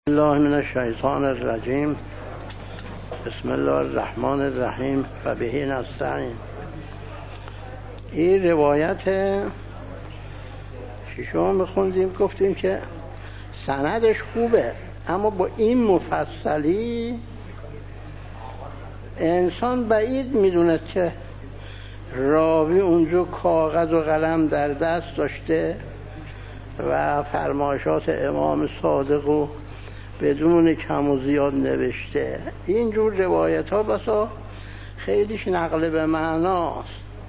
الله من الشیطان الرجیم. بسم الله الرحمن الرحیم و به نستعین. این روایت ششم بخوندیم، گفتیم که سندش خوبه، اما با این مفصلی انسان بعید میدونه که راوی اونجا کاغذ و قلم در دست داشته و فرمایشات امام صادق و بدون کم و زیاد نوشته. اینجور روایت ها بسا خیلیش نقل به معناست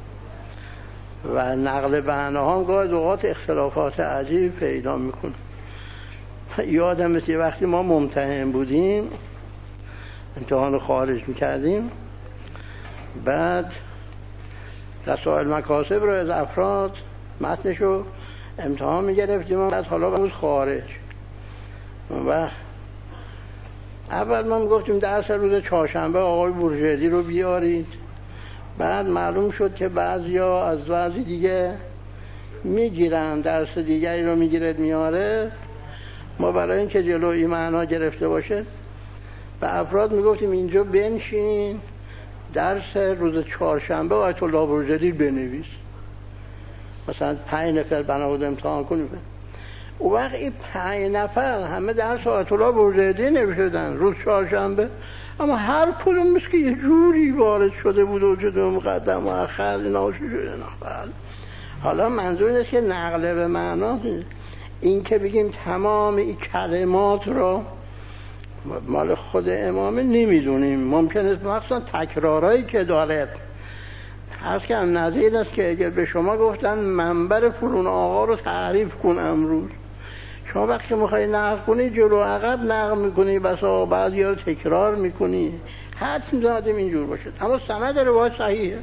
و نقل به معناها هم گاهی اوقات اختلافات عجیب پیدا میکنه. یادم مثل وقتی ما ممتحن بودیم، امتحان خارج میکردیم، بعد رسائل مکاسب رو از افراد متنشو امتحان میگرفتیم، بعد حالا بود خارج و اول ما میگفتیم درس روز چهارشنبه آقای بورژردی رو بیارید. بعد معلوم شد که بعضیا از بعضی دیگه میگیرن، درس دیگری رو میگیرد میاره. ما برای اینکه جلوی معنا گرفته باشه به افراد میگفتیم اینجا بنشین درس روز چهارشنبه آیت الله بورژردی بنویس، مثلا 5 نفر بنابود امتحان کنیم. او وقت این 5 نفر همه درس آیت الله بورژردی نوشتن روز چهارشنبه، اما هر کدوم مثل که یه جوری وارد شده بود و جده مقدم و اخر اینا شده. حالا منظور اینه که نقل به معنا این که بگیم تمام این کلمات رو مال خود امامه نمیدونیم، ممکنه مخصوصا تکرارایی که داره هست که هم نظیر است که اگر به شما گفتن منبر فلان آقا رو تعریف کن امروز، شما وقتی میخوایی نقل کنی جلو عقب نقل میکنی، بسا بعضی ها رو تکرار میکنی، حد میدادیم اینجور باشد. اما سند روایت صحیحه.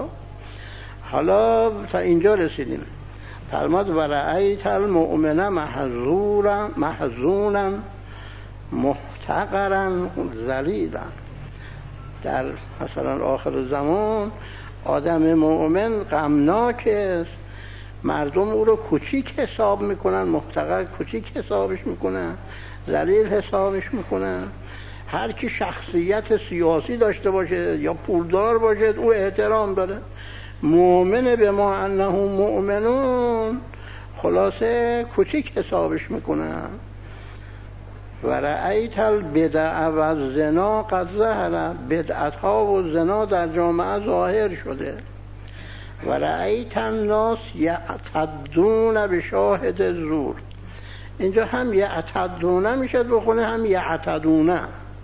حالا تا اینجا رسیدیم. فرماد و رأیت المؤمن محزونا محتقرا ذلیلا. در مثلا آخر زمان آدم مؤمن غمناک است، مردم او رو کوچیک حساب میکنن، محتقر کوچیک حسابش میکنن، ذلیل حسابش میکنن. هر کی شخصیت سیاسی داشته باشه یا پولدار باشه او احترام داره. مؤمن به ما انه مؤمنون خلاصه کوچیک حسابش میکنن. و رأیت البدع و زنا قد ظهر، بدعت ها و زنا در جامعه ظاهر شده. و رأیت الناس یعتدون به شاهد زور. اینجا هم یعتدون میشه بخونه، هم یعتدون.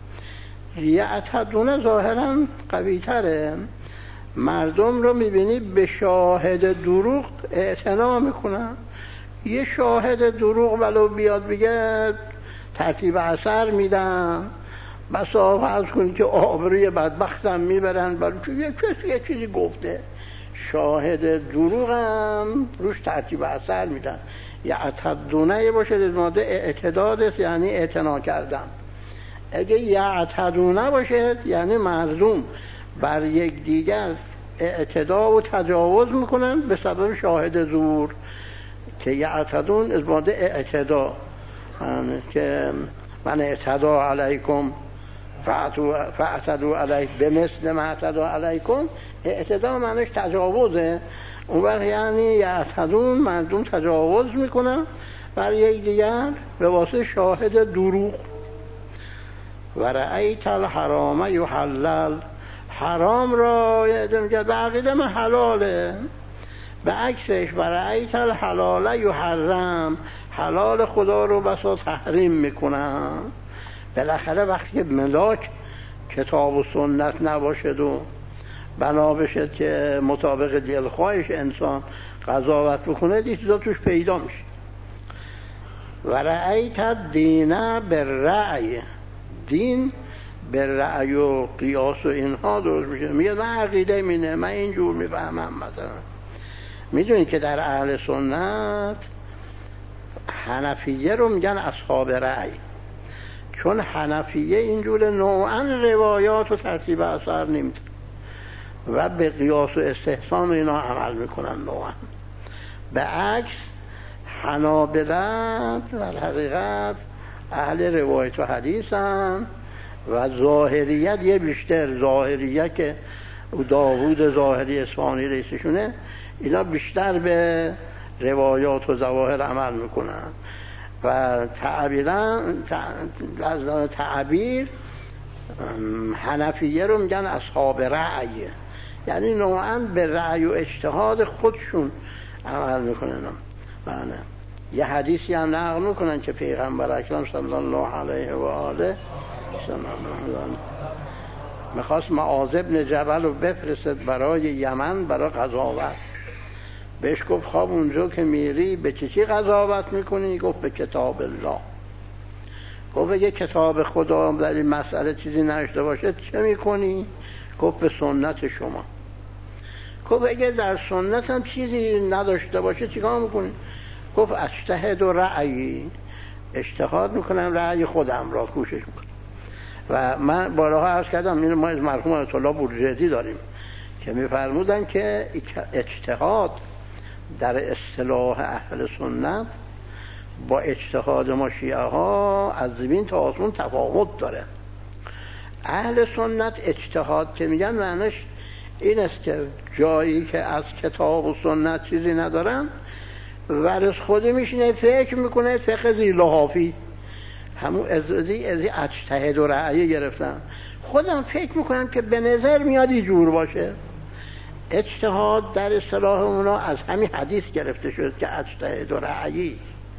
یعتدون ظاهرا قوی تره. مردم رو میبینی به شاهد دروغ اعتنا میکنن. یه شاهد دروغ ولو بیاد بگه ترتیب اثر میدن، بسا فرض کنی که آبروی بدبختم میبرن برای که یه چیزی گفته. شاهد دروغ هم روش ترتیب اثر میدن. یعتدونه باشه از ماده اعتداد است، یعنی اعتنا کردن. اگه یعتدونه باشه یعنی مردم بر یک دیگر اعتدا و تجاوز میکنن به سبب شاهد زور، که یعتدون از ماده اعتدا، که من اعتدا علیکم فاعتدوا علیه بمثل ما اعتدا علیکم. اعتدا معنیش تجاوزه. اون وقت یعنی یعتدون مردم تجاوز میکنن بر یک دیگر به واسه شاهد دروغ. و رأیت الحرام یحلل، حرام را میگه به عقیده من حلاله، به عکسش و رأیت الحلال یحرم، حلال خدا رو بسا تحریم میکنن. بالاخره وقتی که ملاک کتاب و سنت نباشد و بنا بشد که مطابق دلخواهش انسان قضاوت بکنه، این چیزا توش پیدا میشه. و رأیت دینه بالرأی، دین بالرأی و قیاس و اینها درست میشه. میگه من عقیده مینه، من اینجور میفهمم. مثلا میدونید که در اهل سنت حنفیه رو میگن اصحاب رأی، چون حنفیه اینجور نوعا روایات و ترتیب اثر نمیده و به قیاس و استحسان اینا عمل میکنن نوعا. به عکس حنابلة در حقیقت اهل روایت و حدیث هم و ظاهریت یه بیشتر، ظاهریت که داوود ظاهری اصفهانی رئیسشونه، اینا بیشتر به روایات و ظواهر عمل میکنن و تعبیر حنفیه رو میگن اصحاب رأی، یعنی نوعاً به رأی و اجتهاد خودشون عمل میکنن. بله. یه حدیثی هم نقل میکنن که پیغمبر اکرم صلی الله علیه و آله میخواست معاذ بن جبل رو بفرستد برای یمن برای قضاوت. بهش گفت خب اونجا که میری به چی قضاوت میکنی؟ گفت به کتاب الله. گفت اگه کتاب خدا در این مسئله چیزی نشته باشه چه میکنی؟ گفت به سنت شما. گفت اگه در سنت هم چیزی نداشته باشه چیکار میکنی؟ گفت اجتهد و رأیی، اجتهاد میکنم رأی خودم را کوشش میکنم. و من بارها عرض کردم این ما از مرحوم آیت الله بورجردی داریم که میفرمودن که اجتهاد در اصطلاح اهل سنت با اجتهاد ما شیعه ها از زمین تا آسمون تفاوت داره. اهل سنت اجتهاد که میگن معنیش این است که جایی که از کتاب و سنت چیزی ندارن ورز خودی میشینه فکر میکنه فقه زیلحافی، همون از اجتهاد و رأی گرفتم، خودم فکر میکنم که به نظر میاد اینجور باشه. اجتهاد در اصطلاح اونا از همین حدیث گرفته شد که اجتهاد و رأی.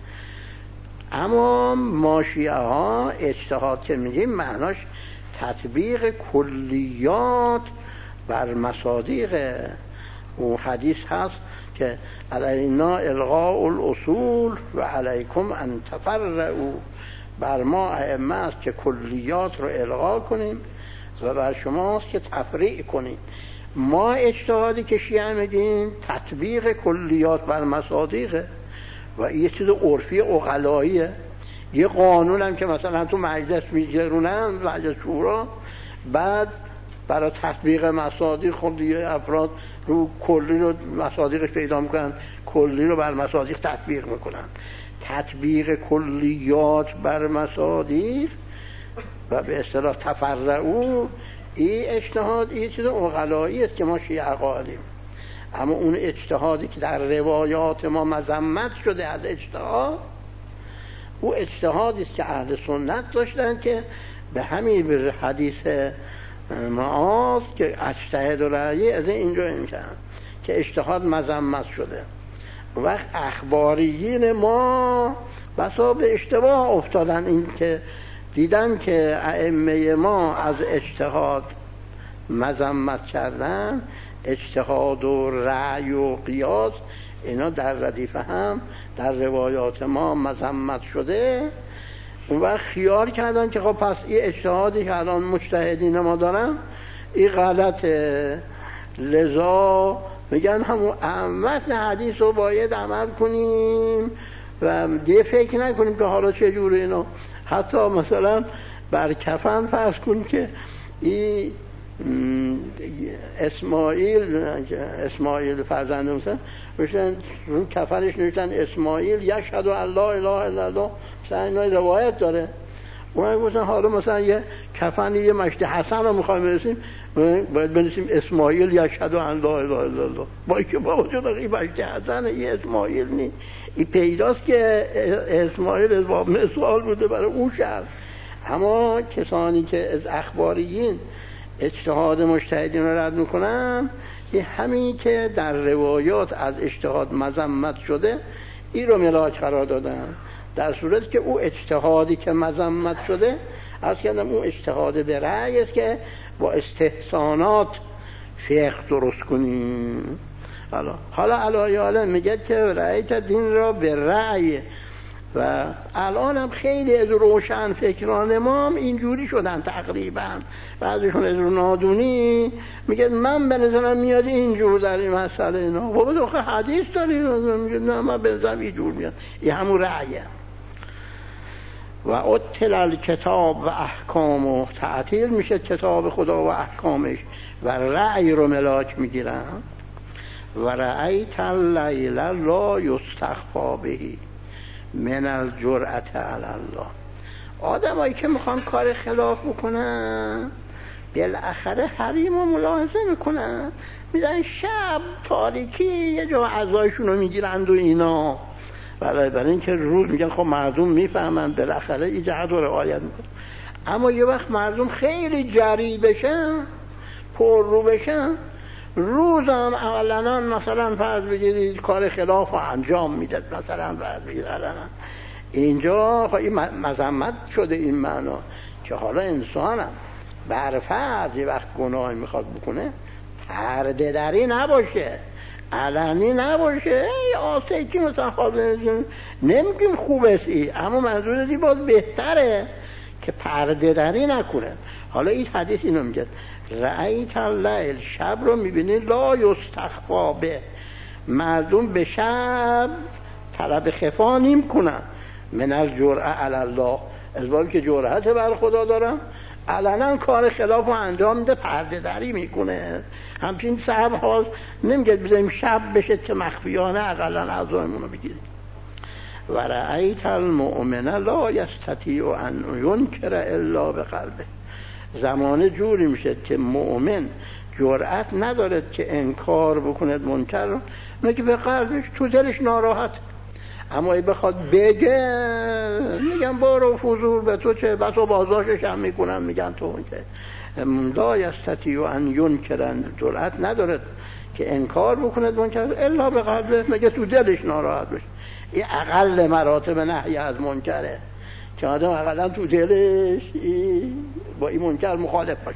اما ما شیعه ها اجتهاد که میگیم معناش تطبیق کلیات بر مصادیق اون حدیث هست که علینا الغاء الاصول و علیکم ان تفرعوا. بر ما ائمه است که کلیات رو الغا کنیم و بر شماست که تفریع کنیم. ما اجتهادی که شیعه میگیم تطبیق کلیات بر مصادیقه و یه چیز عرفی عقلاییه. یه قانون هم که مثلا تو مجلس میگرونن، مجلس شورا، بعد برای تطبیق مصادیق خب دیگه افراد رو کلی رو مصادیقش پیدا میکنن، کلی رو بر مصادیق تطبیق میکنن. تطبیق کلیات بر مصادیق و به اصطلاح تفرعوا، این اجتهاد این چیز عقلایی است که ما شیعه قائلیم. اما اون اجتهادی که در روایات ما مذمت شده از اجتهاد، او اجتهادی است که اهل سنت داشتن که به همین حدیث معاذ که اجتهاد و رأی از اینجا میشن که اجتهاد مذمت شده. وقت اخباریین ما بسا به اشتباه افتادن، این که دیدن که ائمه ما از اجتهاد مذمت کردن، اجتهاد و رأی و قیاس اینا در ردیف هم در روایات ما مذمت شده. اون وقت خیال کردن که خب پس این اجتهادی که الان مجتهدین ما دارن این غلطه، لذا میگن همون متن حدیث رو باید عمل کنیم و دیگه فکر نکنیم که حالا چه جوره اینا. حتی مثلا بر کفن فرض کن که این اسماعیل فرزند موسی مثلا رو کفنش نوشتن اسماعیل یشهد ان لا اله الا الله، مثلا اینا روایت داره. اون گفتن حالا مثلا یه کفن یه مشت حسن رو میخوایم برسیم باید بنویسیم اسماعیل یشهد ان لا اله الا الله، با اینکه با وجود این مشت حسن یه اسماعیل نیست. این پیداست که اسماعیل از باب مثال بوده برای اون شهر. اما کسانی که از اخباریین اجتهاد مجتهدین رو رد میکنن، این همین که در روایات از اجتهاد مذمت شده این رو ملاک قرار دادن، در صورتی که او اجتهادی که مذمت شده از کردم اون اجتهاد به رأی است که با استحسانات فقه درست کنیم. حالا علایه میگه که رأیت دین را به رأی، و الان هم خیلی از روشن فکران ما هم اینجوری شدن تقریبا، بعضیشون از نادونی میگه من به نظرم میاد اینجور در این مسئله اینا، بابا داخل حدیث داری میگه نه من به نظرم اینجور میاد، این همون رأیه. و اطل الکتاب و احکام و تعطیل میشه کتاب خدا و احکامش و رأی رو ملاک میگیرن. و رأیت اللیل لا یستخفی بهی من الجرأة علی الله. آدمایی که میخوان کار خلاف بکنن بالاخره حریم رو ملاحظه میکنن، میرن شب تاریکی یه جا اعضایشون رو میگیرند و اینا، برای اینکه روز میگن خب مردم میفهمن بالاخره این جهت رو رعایت میکنن. اما یه وقت مردم خیلی جری بشن، پر رو بشن، روزم اولاً مثلا فرض بگیرید کار خلاف رو انجام میداد، مثلا فرض بگیرید اینجا این مذمت شده این معنا که حالا انسانم بر فرض یه وقت گناه میخواد بکنه پرده دری نباشه، علنی نباشه، آسیکی مثلا خواهد نمیگیم خوب است اما منظور ازی باز بهتره که پرده دری نکنه. حالا این حدیث اینو میگه رأیت اللیل، شب رو میبینی لا یستخفا به، مردم به شب طلب خفا نمی کنن من از جرأه علی الله، از بابی که جرأت بر خدا دارن علنا کار خلاف رو انجام میده، پرده دری میکنه. همچین صاحب حال نمیگه بذاریم شب بشه که مخفیانه اقلا اعضایمون رو بگیریم. و رأیت المؤمن لا یستطیع ان ینکر الا بقلبه، زمانه جوری میشه که مؤمن جرأت نداره که انکار بکنه منکر رو مگه به قلبش، تو دلش ناراحت، اما ای بخواد بگه میگن برو فضول به تو چه، بس و بازاشش هم میکنن میگن تو که لا یستطیع ان ینکر، جرأت نداره که انکار بکنه منکر الا به قلبه، مگه تو دلش ناراحت بشه. این اقل مراتب نهی از منکره که آدم اقلا تو دلش با این منکر مخالف باشه.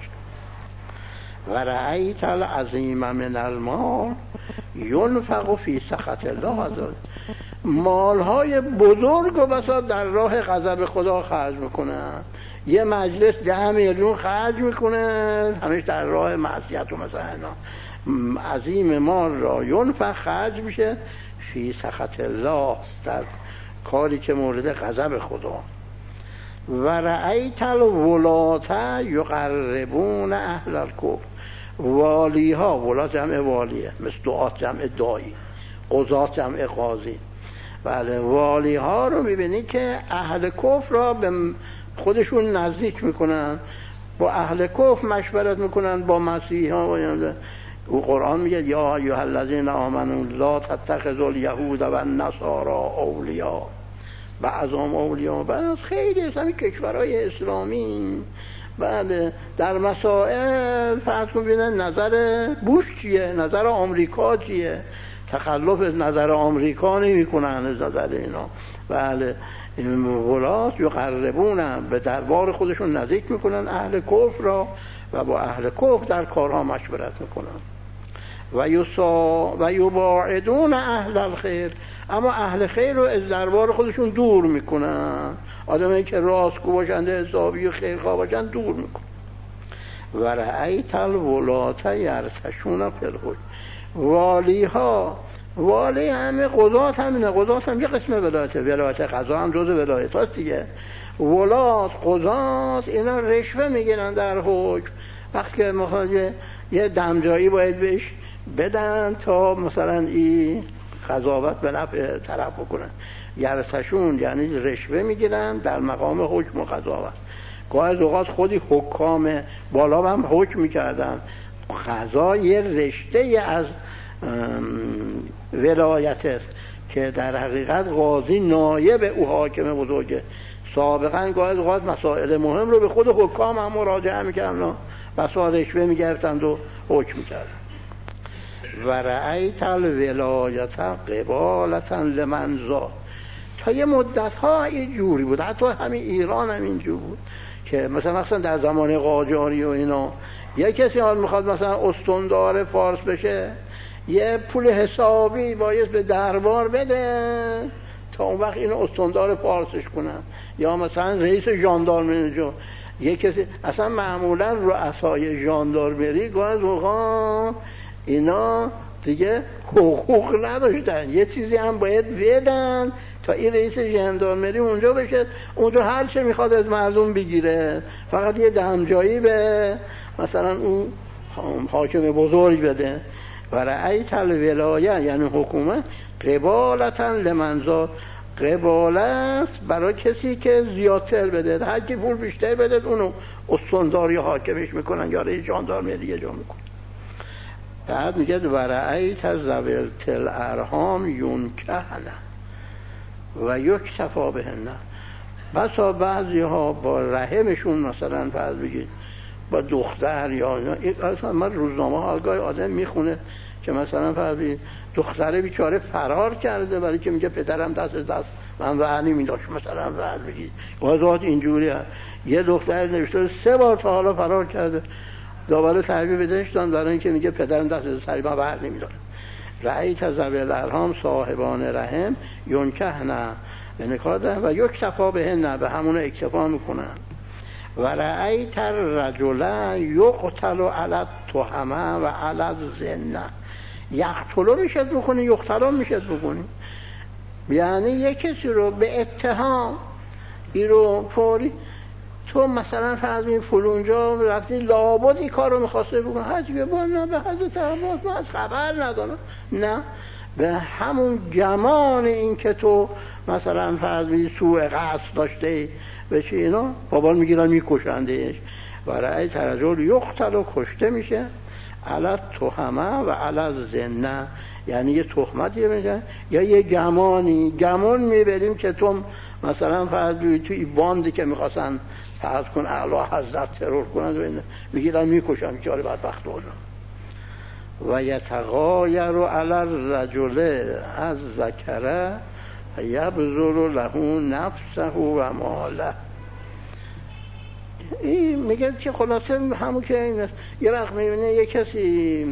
و رأیت العظیم من المال ینفق فی سخط الله عز وجل، مالهای بزرگ و بسا در راه غضب خدا خرج میکنن، یه مجلس 10 میلیون خرج میکنه همش در راه معصیت و مثلا اینا، عظیم مال را ینفق خرج میشه فی سخط الله، در کاری که مورد غضب خدا. و رأیت الولاة یقربون اهل الکفر، والی ها، ولات جمع والیه، مثل دعات جمع دایی، قضات جمع قاضی، بله والی ها رو میبینی که اهل کفر را به خودشون نزدیک میکنن، با اهل کفر مشورت میکنن، با مسیحا و قرآن میگه یا ایها الذین آمنوا لا تتخذوا الیهود و النصارى اولیاء بعضهم اولیاء بعض. خیلی از همین کشورهای اسلامی بعد در مسائل فرض کن ببینن نظر بوش چیه، نظر آمریکا چیه، تخلف نظر آمریکا نمی‌کنن از نظر اینا. بله ولات یقربون، به دربار خودشون نزدیک میکنن اهل کفر را و با اهل کفر در کارها مشورت میکنن. و یباعدون اهل الخیر، اما اهل خیر رو از دربار خودشون دور میکنن، آدمایی که راستگو باشند حسابی و خیرخواه باشند دور میکنن. و رأیت الولاة یرتشون فی الحج، والی همه قضات همینه، قضات هم یه قسم ولایته، ولایت قضا هم جز ولایت هست دیگه. ولات قضات اینا رشوه میگیرن در حکم، وقتی که مثلا یه دمجایی باید بهش بدن تا مثلا این قضاوت به نفع طرف بکنن. یرتشون یعنی رشوه میگیرن در مقام حکم و قضاوت. گاهی اوقات خودی حکام بالا هم حکم میکردن، قضا یه رشته از ولایت است که در حقیقت قاضی نایب او حاکم بزرگه. سابقا گاهی اوقات مسائل مهم رو به خود حکام هم مراجعه میکردن، بسا رشوه میگرفتند و حکم میکردن. و رأیت الولایت قبالتا لمن زاد، تا یه مدت ها این جوری بود، حتی همین ایران هم اینجور بود که مثلا در زمان قاجاری و اینا یه کسی حال میخواد مثلا استاندار فارس بشه، یه پول حسابی باید به دربار بده تا اون وقت اینو استاندار فارسش کنن، یا مثلا رئیس ژاندارمری، یه کسی اصلا معمولا رؤسای ژاندارمری گاهی از اوقات اینا دیگه حقوق نداشتن، یه چیزی هم باید بدن تا این رئیس ژاندارمری اونجا بشه، اونجا هر چه میخواد از مردم بگیره، فقط یه دمجایی به مثلا اون حاکم بزرگ بده. و رأیت الولایه یعنی حکومت قبالتا لمن زاد، قباله است برای کسی که زیادتر بده، هر کی پول بیشتر بده اونو استانداری حاکمش میکنن یا رئیس ژاندارمری دیگه جا میکنن. بعد میگه و رأیت ذوی الارحام ینکحن و یکتفی بهن. بسا بعضی ها با رحمشون مثلا فرض بگید با دختر یا اصلا من روزنامه ها گاهی آدم میخونه که مثلا فرض بگید دختره بیچاره فرار کرده ولی که میگه پدرم دست من وعنی میداشت مثلا فرض بگید واضحات اینجوری هست. یه دختر نوشته 3 بار تا حالا فرار کرده دوباره تحویل بدهش دادن برای اینکه میگه پدرم دست سری من وعنی میداشت. رأیت ذوی الارحام صاحبان رحم ینکحن به نکاح ده و یکتفی بهن به همون اکتفا میکنن. و رأیت الرجل یقتل علی التهمه و علی الزنا. یقتلو میشد بکنی یقتلو میشد بکنی، یعنی یک کسی رو به اتهام ای رو فوری تو مثلا فرض این فلونجا رفتی لابد این کار رو میخواسته بکن حجبه با نه به حضرت عباس من از خبر ندارم، نه به همون گمان این که تو مثلا فرض سوء قصد داشته به چی اینا بابال میگیرن میکشندهش. و رأیت الرجل یقتل و کشته میشه علی التهمه و علی الزنا، یعنی یه تهمتی میگن یا یه گمان میبریم که تو مثلا فرض توی باندی که میخواستن فرض کن اعلی حضرت ترور کنند و این میگیرن میکشن که بدبخت باشن. و یتغایر علی الرجل از ذکره یبذل له نفسه و ماله. این میگه که خلاصه همون که این است. یه وقت میبینه یه کسی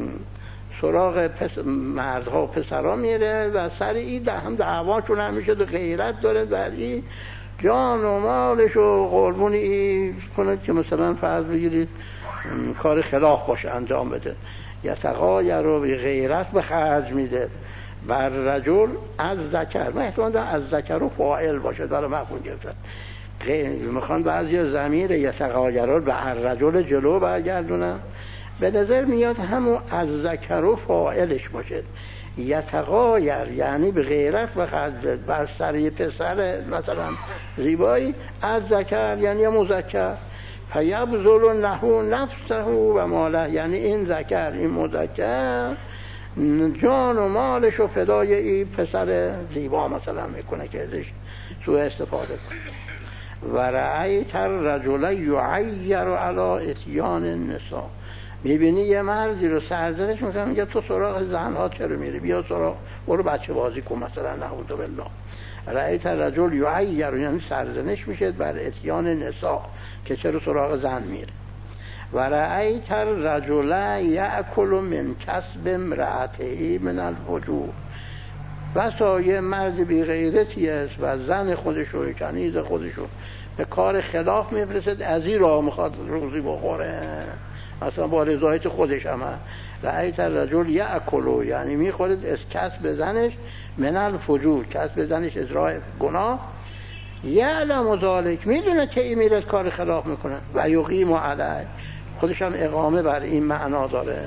سراغ مردها و پسرها میره و سر این هم دعواشون همیشه غیرت داره در این جان و مالش و قربونی این کنه که مثلا فرض بگیرید کار خلاف باشه انجام بده. یتغایر رو به غیرت به خرج میده بر رجل از ذکر. من احتمال دارم از ذکر رو فاعل باشه داره مفهوم گرفتن. میخوان بعضی ضمیر یتغایر رو به رجل جلو برگردونن، به نظر میاد همون از ذکر و فاعلش باشه. یتغایر یعنی به غیرت به خرج بر سر یه پسر مثلا زیبایی، از ذکر یعنی مذکر فیبذل له نفسه و ماله، یعنی این ذکر این مذکر جان و مالش و فدای این پسر زیبا مثلا میکنه که ازش سوء استفاده کنه. و رأیت الرجل یعیر علی اتیان النساء. میبینی یه مردی رو سرزنش میکنه میگه تو سراغ زنها چرا میری، بیا سراغ برو بچه بازی کن مثلا نعوذ بالله. رأیت الرجل یعیر یعنی سرزنش میشه بر اتیان نساء که چرا سراغ زن میره. و رأیت الرجل یأکل من کسب امرأته من الفجور. بسا یه مرد بی غیرتی است و زن خودشو و کنیز خودشو به کار خلاف میفرستد، از این راه میخواد روزی بخوره اصلا با رضایت خودش هم. رأیت الرجل یأکل یعنی میخورد از کسب زنش من الفجور، کسب زنش از راه گناه. یعلم ذلک میدونه که این میره کار خلاف میکنه و یقیم علیه خودش هم اقامه بر این معنا داره.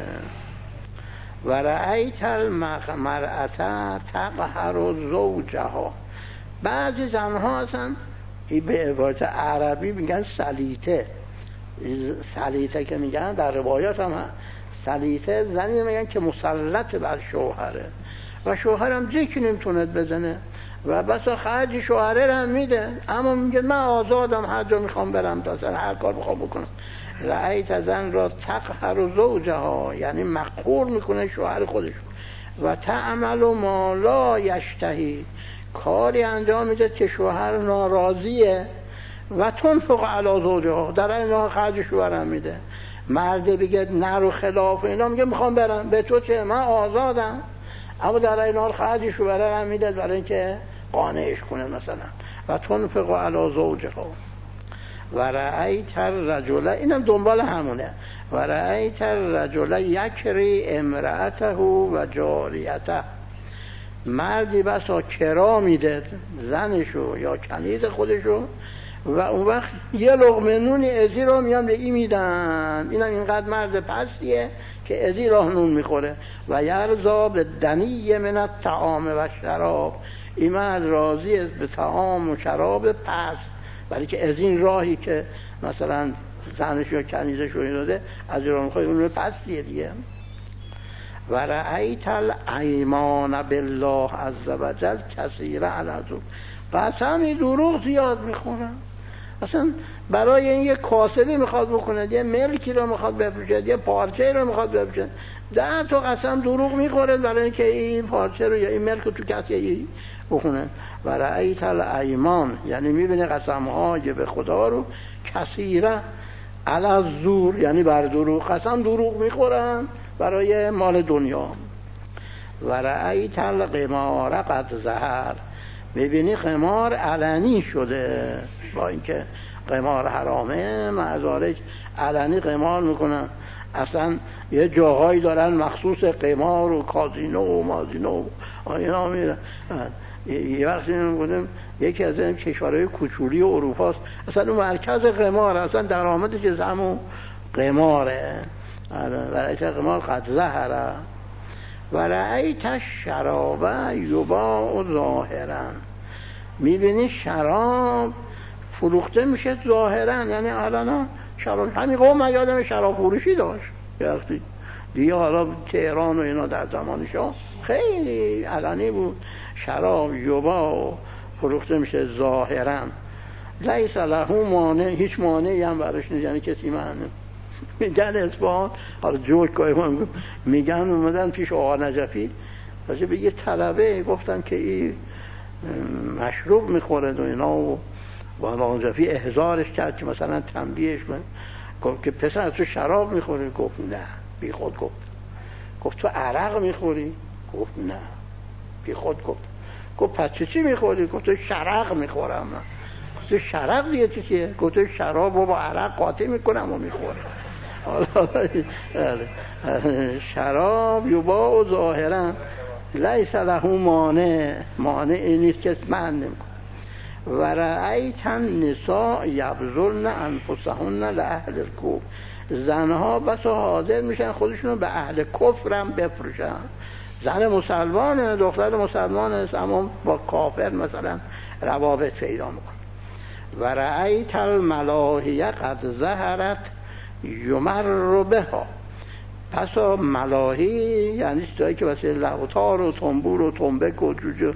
و رأیت المرأة تقهر زوجها. بعضی زنها هستن این به عبارت عربی میگن سلیطه. سلیطه که میگن در روایات هم سلیطه زنی میگن که مسلط بر شوهره و شوهرم جکی نمیتونه بزنه و بسا خرج شوهره هم میده، اما میگه من آزادم هر جا میخوام برم تا هر کار میخوام بکنم. رأیت زن را تقهر زوجها یعنی مقهور میکنه شوهر خودش و تعمل ما لا یشتهی کاری انجام میده که شوهر ناراضیه و تنفق علی زوجها در این حال خرج شوهرم میده. مرد بگه نرو خلاف اینا میگه میخوام برم، به تو چه من آزادم، اما در این حال خرج شوهرم میده برای اینکه قانعش کنه مثلا. و تنفق علی زوجها. و رأیت الرجل اینم دنبال همونه. و رأیت الرجل یکری امرأته و جاریته. مردی بسا کرا میده زنشو یا کنیز خودشو و اون وقت یه لقمه نون ازی رو میان به این میدن، اینم اینقدر مرد پستیه که ازی راه نون میخوره. و یرزا به دنی من الطعام و شراب. این مرد راضی است به طعام و شراب پست، ولی که از این راهی که مثلا زنش یا کنیزش رو داده از ایران میخوای اون رو پستیه دیگه. و رأیت الایمان بالله عز وجل کثیرا علی الزور، قسمی دروغ زیاد میخورن. اصلا برای این یه کاسبی میخواد بکنه، یه ملکی رو میخواد بفروشه، یه پارچه رو میخواد بفروشه، 10 تا قسم دروغ میخوره برای اینکه این پارچه رو یا این ملک رو تو کسی بکنه. و رأیت الایمان یعنی میبینه قسم‌های به خدا رو کثیرا علی الزور، یعنی بر دروغ، قسم دروغ میخورن برای مال دنیا. و رأیت القمار قد ظهر، میبینی قمار علنی شده، با اینکه قمار حرامه مزارج علنی قمار میکنن. اصلا یه جاهایی دارن مخصوص قمار و کازینو و مازینو و اینا میرن. یه وقتی میگم یکی از این کشورهای کوچولی اروپاست اصلا مرکز قمار، اصلا درآمدش از همون قماره. و رأیت قمار قد ظهر و رأیت الشراب یباع ظاهرا، میبینی شراب فروخته میشه ظاهرا، یعنی الان شراب همین قوم یادم شراب فروشی داشت وقتی دیگه، حالا تهران و اینا در زمانشا خیلی علنی بود شراب یباع فروخته میشه ظاهرا، لیس له مانع، هیچ مانعی هم براش نیست، یعنی کسی مانع. میگن اصفهان، حالا جوک میگن اومدن پیش آقا نجفی راجع به یه طلبه گفتن که این مشروب میخوره و اینا، و آقا نجفی احضارش کرد که مثلا تنبیهش کنه، گفت که پسر تو شراب میخوری؟ گفت نه، بی خود گفت تو عرق میخوری؟ گفت نه، بی خود گفت پس چی میخوری؟ گفت تو شرق میخورم. گفت شرق دیگه چیه؟ گفت تو شراب رو با عرق قاطی میکنم و میخورم. شراب یباع ظاهرا لیس له مانع نیست که من نمیکنم. و رأیت النساء یبذلن انفسهن لاهل الکفر، زنها بس حاضر میشن خودشونو به اهل کفرم بفروشن. زن مسلمانه، دختر مسلمانه، اما با کافر مثلا روابط پیدا میکنه. و رأیت الملاهی قد ظهرت یمر بها، پس ملاهی یعنی چیزایی که واسه لوتار و تنبور و تنبک و جوجو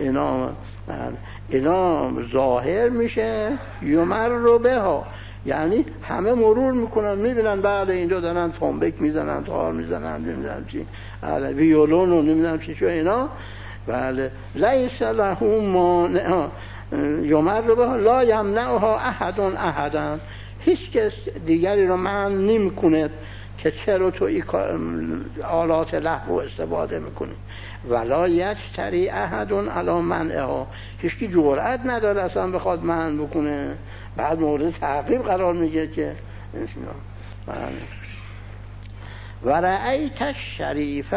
اینا ظاهر میشه. یمر بها یعنی همه مرور میکنن میبینن بله اینجا دارن تنبک میزنن، تار میزنن، نمیدونم چی، ویولون و نمیدونم چی شو اینا. بله لیس له مانع یمر بها لا یمنعها احد، هیچ کس دیگری رو منع نمیکنه که چرا تو این آلات لهو استفاده میکنی. ولا یشتری احد علی منعها، هیچ کی جرأت نداره اصلا بخواد منع بکنه، بعد مورد تعقیب قرار میگه که و رأیت الشریف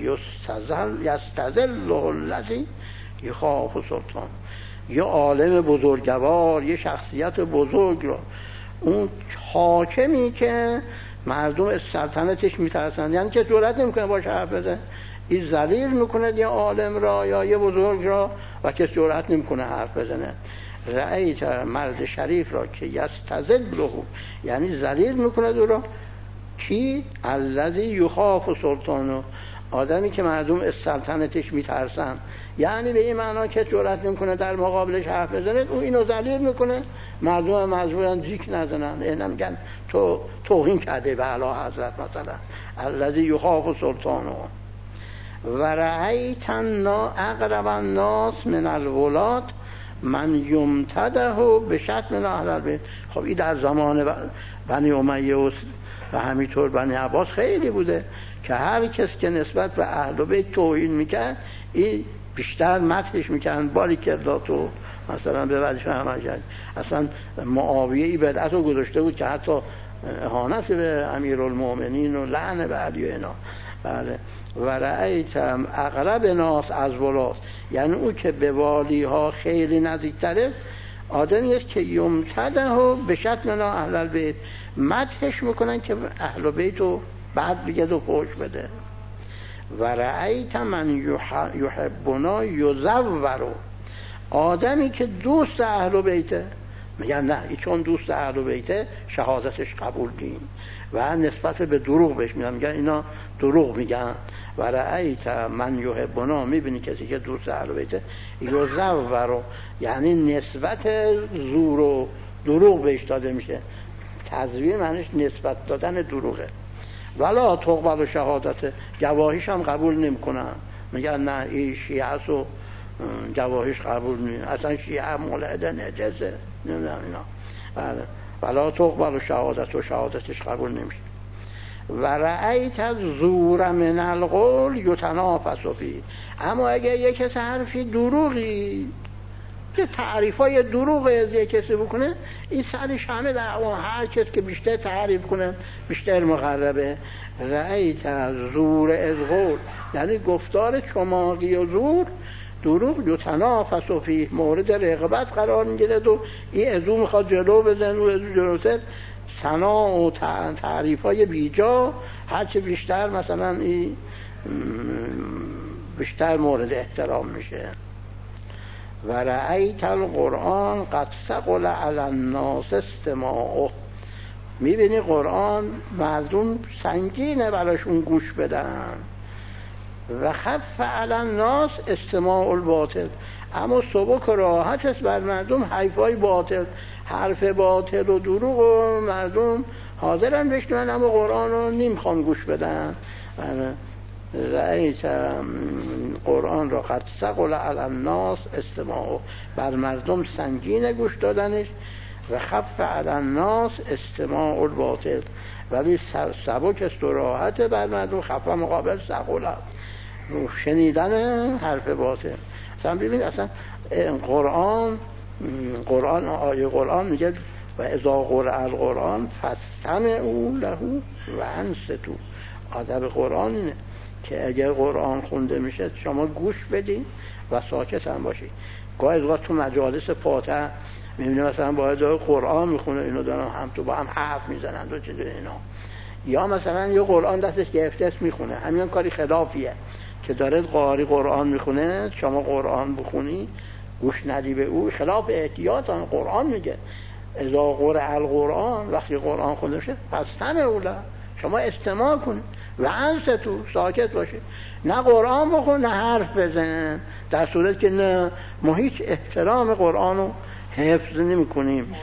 یستظله الذی یخاف سلطان، یه عالم بزرگوار، یه شخصیت بزرگ رو، اون حاکمی که مردم از سلطنتش میترسن، یعنی که جرأت نمیکنه باشه حرف بزنه، این ذلیل میکنه یه عالم را یا یه بزرگ را و که جرأت نمیکنه حرف بزنه. رأیت مرد شریف را که یستظله، یعنی ذلیل میکنه او را، کی؟ الذی یخاف سلطانه، آدمی که مردم از سلطنتش میترسن، یعنی به این معنا که جرأت نمیکنه در مقابلش حرف بزنه، او اینو ذلیل میکنه، مردم مجبورن جیک نزنن، اینا میگن تو توهین کرده به اعلی حضرت مثلا. الذی یخاف سلطانه. و رأیت اقرب الناس من الولاد من یمتده به شتم اهل البیت. خب این در زمان بنی امیه و همینطور بنی عباس خیلی بوده که هر کس که نسبت به اهل بیت توهین میکرد این بیشتر مدحش میکردن، باری کرداتو مثلا به وجه همشد. اصلا معاویه ای بدعت رو گذاشته بود که حتی اهانت به امیرالمومنین و لعن به علی و اینا. بله. و رأیت اقرب ناس از ولاست، یعنی او که به والی ها خیلی نزدیکتره، آدمی است که یمتده به شتم اهل البیت، مدحش میکنن که اهل بیت رو بعد بگه و فوش بده. و رأیت من یحبنا یزورو، آدمی که دوست اهل بیته میگن نه این چون دوست اهل بیته شهادتش قبول نیست و نسبت به دروغ بهش میگن اینا دروغ میگن. و رأیت من یحبنا، میبینی کسی که دوست اهل بیته یزور، یعنی نسبت زور و دروغ بهش داده میشه. تزویر معنیش نسبت دادن دروغه. ولا تقبل شهادت، گواهیش هم قبول نمیکنن، میگن نه این شیعه است و گواهیش قبول نیست، اصلا شیعه ملحد نجسه، نمیدونم اینا. ولا تقبل شهادت، و شهادتش قبول نمیشه. و رأیت زور من القول یتنافس فیه، اما اگر یک کسی حرفی دروغی که تعریفای دروغ از یک کسی بکنه، این سرش همه در اون، هر کسی که بیشتر تعریف کنه بیشتر مقربه. رأیت زور از قول، یعنی گفتار چماقی و زور، دروغ یتنافس فیه، مورد رغبت قرار میگیره و این از اون میخواد جلو بزن و از اون جلوتر. ثنا و تعریفای بیجا هرچه بیشتر مثلا این بیشتر مورد احترام میشه. و رأیت القرآن قد ثقل علی الناس استماعه، میبینی قرآن مردم سنگینه براشون گوش بدن. و خف علی الناس استماع الباطل، اما سبک و راحت است بر مردم حیفای باطل، حرف باطل و دروغ و مردم حاضرن بشنون، اما قرآن رو نمیخوان گوش بدن. رأیت قرآن را قد ثقل علی الناس استماعه، بر مردم سنگینه گوش دادنش. و خف علی الناس استماع الباطل، ولی سبک است و راحت بر مردم، خف مقابل ثقل، شنیدن حرف باطل. اصلا ببین، اصلا قرآن آیه قرآن میگه و اذا قرئ القرآن فاستمعوا له و انصتوا. آداب قرآن اینه که اگر قرآن خونده میشه شما گوش بدین و ساکت هم باشید. گاهی اوقات تو مجالس فاتحه میبینید مثلا باید قرآن میخونه، اینو دارن هم تو با هم حرف میزنن و چه اینا، یا مثلا یه قرآن دستش گرفته است میخونه، همین کاری خلافیه که داره قاری قرآن میخونه، شما قرآن بخونی گوش ندی به او، خلاف احتیاط. قرآن میگه اذا قرئ القرآن، وقتی قرآن خونده شه فاستمعوا له، شما استماع کنید و انصتوا، ساکت باشید، نه قرآن بخون نه حرف بزن، در صورت که نه ما هیچ احترام قرآن رو حفظ نمی کنیم.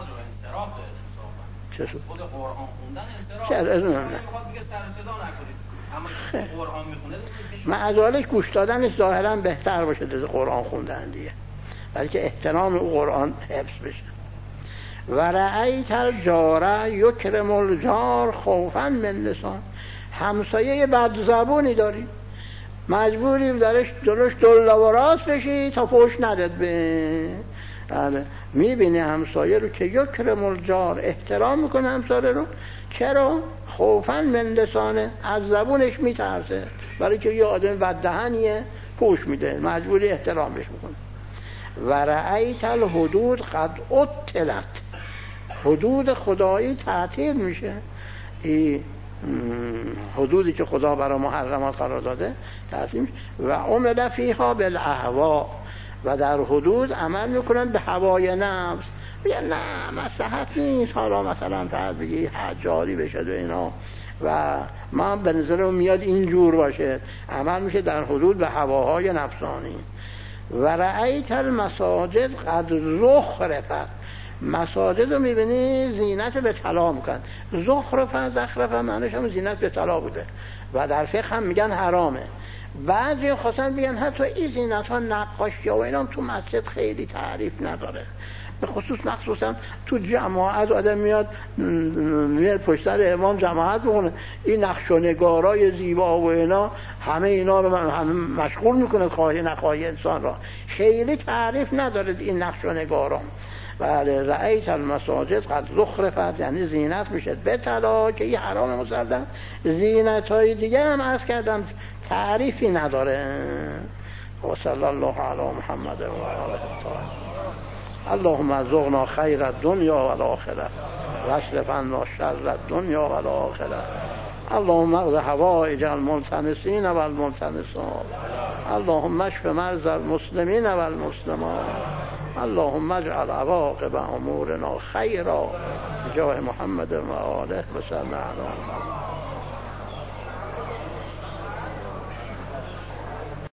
چه خود قرآن خوندن انصراف میگه سر صدا نکنید، اما قرآن میخونه معذالک گوش دادنش ظاهرا بهتر باشه از قرآن خوندن دیگه، بلکه احترام او قرآن حفظ بشه. و رأیت الجار یکرم الجار خوفا من لسان، همسایه بد زبونی داری، مجبوری جلوش دل و راست بشی تا فوش نداد به. میبینی همسایه رو که یکرم الجار، احترام میکنه همسایه رو. چرا؟ خوفا من لسانه، از زبونش میترسه، برای که یه آدم بددهنیه فوش میده، مجبوری احترامش میکنه. و رأیت الحدود قد اطلت، حدود خدایی تعطیل میشه، این حدودی که خدا برای محرمات قرار داده تعطیل میشه. و عمل فیها بالاهوا، و در حدود عمل میکنن به هوای نفس، میگن نه مصلحت نیست، حالا مثلا فرض بگی حجاری بشه و اینا، و من به نظرم میاد اینجور باشه، عمل میشه در حدود به هواهای نفسانی. و رأیت المساجد قد زخرفت، مساجد رو میبینی زینت به طلا میکن، زخرفت معنیش هم زینت به طلا بوده و در فقه هم میگن حرامه. بعضی خواستن بیان حتی این زینت ها نقاشی و اینا تو مسجد خیلی تعریف نداره، به خصوص مخصوصا تو جماعت آدم میاد پشت سر امام جماعت بکنه، این نقش و نگارای زیبا و اینا همه اینا رو همه مشغول میکنه، خواهی نخواهی انسان را، خیلی تعریف نداره این نقش و نگاران. بله، رأیت المساجد قد زخرفت، یعنی زینت میشه به طلا که این حرام مسلم. زینت های دیگه هم عرض کردم تعریفی نداره. و صلی الله علی محمد و آله الطاهرین. اللهم ارزقنا خیر الدنیا و الاخره و اصرف عنا شر الدنیا و الاخره. اللهم اقض حوائج الملتمسین و الملتمسات اللهم اشف مرضى المسلمین و المسلمات. اللهم اجعل عواقب امورنا خیرا بجاه محمد و آله و صلی الله علیه و